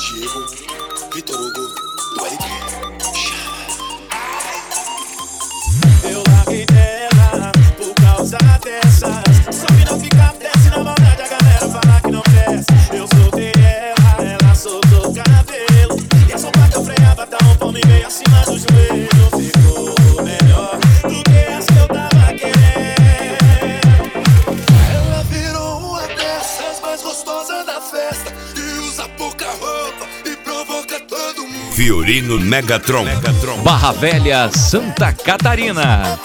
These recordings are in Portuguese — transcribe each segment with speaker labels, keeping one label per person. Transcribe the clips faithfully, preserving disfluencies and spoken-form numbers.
Speaker 1: Diego, Vitor Hugo, do L P.
Speaker 2: Eu larguei dela por causa dessas. Só que não fica desce na maldade, a galera fala que não desce. Eu soltei ela, ela soltou o cabelo. E a sopa que eu freava tá um pão e meio acima do joelho. Ficou melhor do que as que eu tava querendo.
Speaker 1: Ela virou uma dessas mais gostosas da festa, que usa pouca roupa e provoca todo mundo.
Speaker 3: Fiorino Megatron, Megatron.
Speaker 4: Barra Velha, Santa Catarina.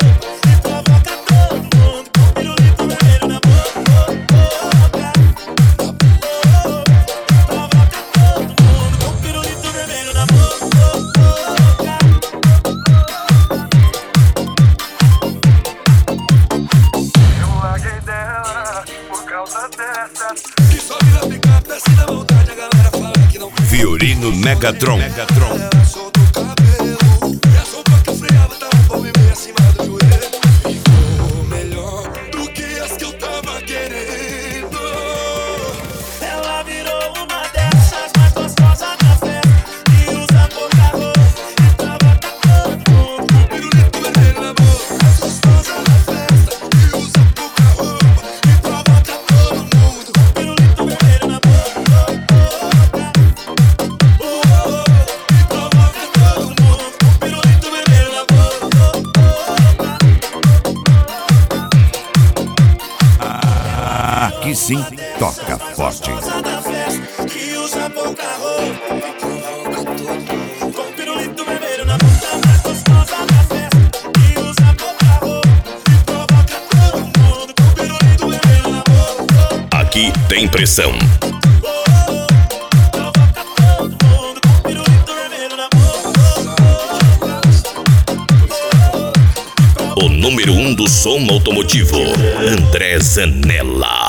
Speaker 3: Fiorino Megatron, Megatron.
Speaker 1: Ela soltou o cabelo e a sopa que eu freava tá um pão e meio acima do joelho. Ficou melhor do que as que eu tava querendo.
Speaker 2: Ela virou uma dessas mais gostosas da festa, que usa pouca roupa e provoca todo mundo.
Speaker 1: Com pirulito vermelho na boca, mais gostosa da festa, que usa pouca roupa e provoca todo mundo.
Speaker 2: Com pirulito vermelho na boca.
Speaker 3: Aqui sim, toca forte.
Speaker 2: Que usa pouca roupa e provoca todo mundo. Com pirulito vermelho na boca, mais gostosa da festa. Que usa pouca roupa e provoca todo mundo. Com pirulito vermelho na boca.
Speaker 3: Aqui tem pressão.
Speaker 2: Provoca todo mundo. Com pirulito vermelho na boca.
Speaker 3: O número um do som automotivo, André Zanella.